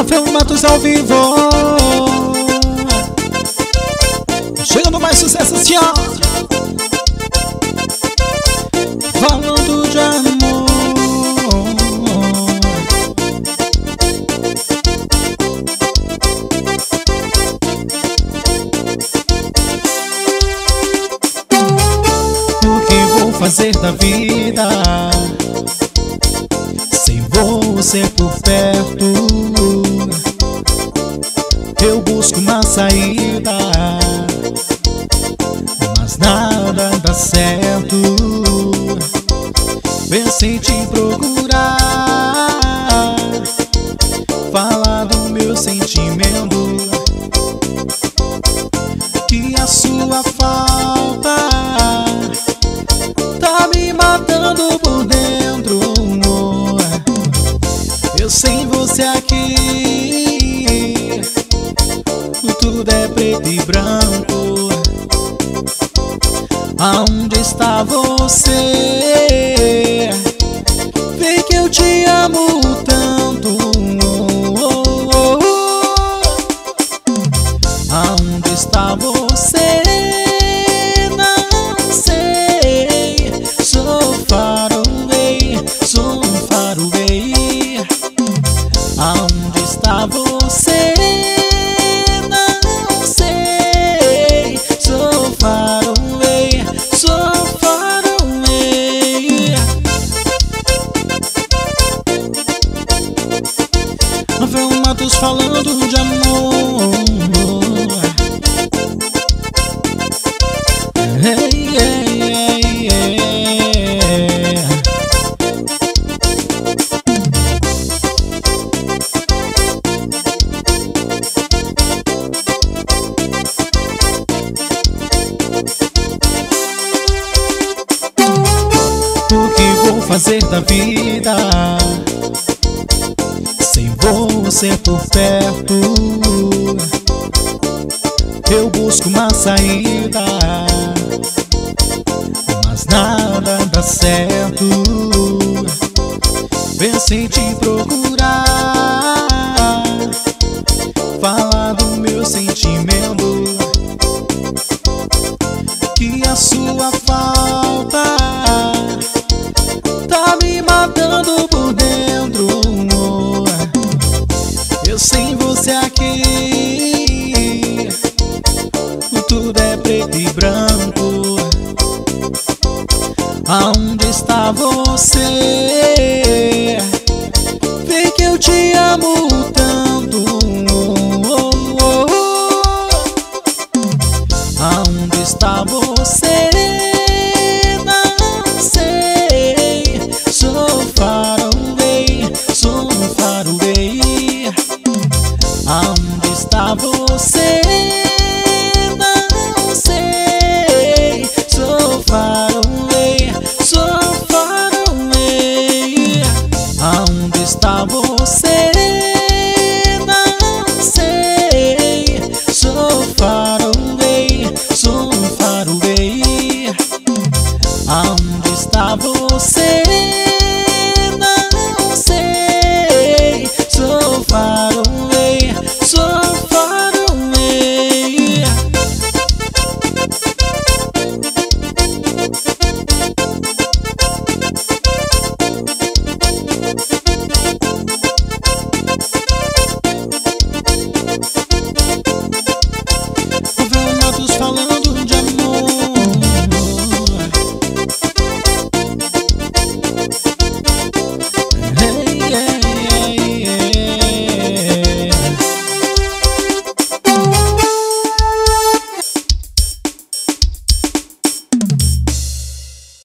Rafael Matos ao vivo, chegando mais sucesso assim, ó. Falando de amor. O que vou fazer da vida sem você por perto? Eu busco uma saída, mas nada dá certo. Pensei em te procurar, falar do meu sentimento, que a sua falta tá me matando por dentro. Eu sem você aqui, tudo é preto e branco. Aonde está você? Vê que eu te amo tanto. Aonde está você? Não sei. Sou far away, sou far away. Aonde está você? Não sei. Sou far away, sou far away. Rafael Matos falando de amor. Hey, hey, hey, hey. O que vou fazer da vida sem você por perto? Eu busco uma saída, mas nada dá certo. Pensei em te procurar, falar do meu sentimento, que a sua falta tá me matando por dentro. Eu sem você aqui, tudo é preto e branco. Aonde está você? Vê que eu te amo tanto. Aonde está você?